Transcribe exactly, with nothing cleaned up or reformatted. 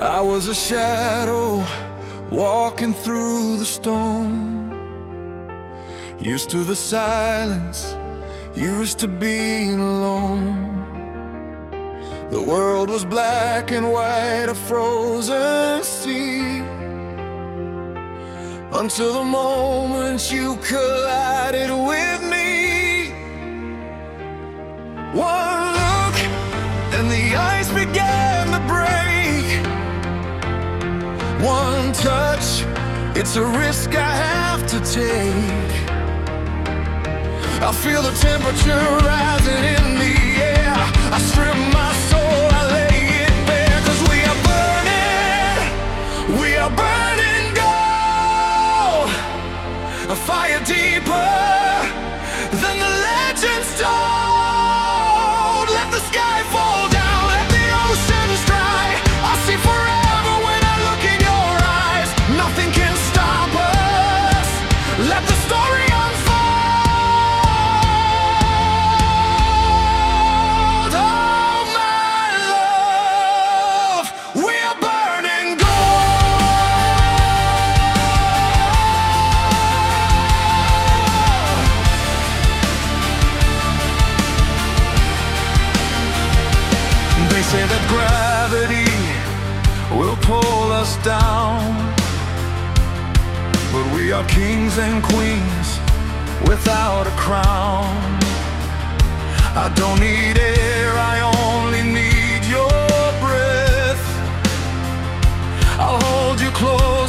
I was a shadow walking through the storm, used to the silence, used to being alone. The world was black and white, a frozen sea, until the moment you collided with me. One look and the ice began to break. One touch, it's a risk I have to take. I feel the temperature rising in the air. I strip my soul, I lay it bare. 'Cause we are burning, we are burning gold. A fire deeper than the legends told. Let the sky fall down, let the oceans dry. I see forever when I look in your eyes. Nothing can stop us. Let the story unfold. Oh my love, we are burning gold. They say that gravity will pull us down, but we are kings and queens without a crown. I don't need air, I only need your breath. I'll hold you close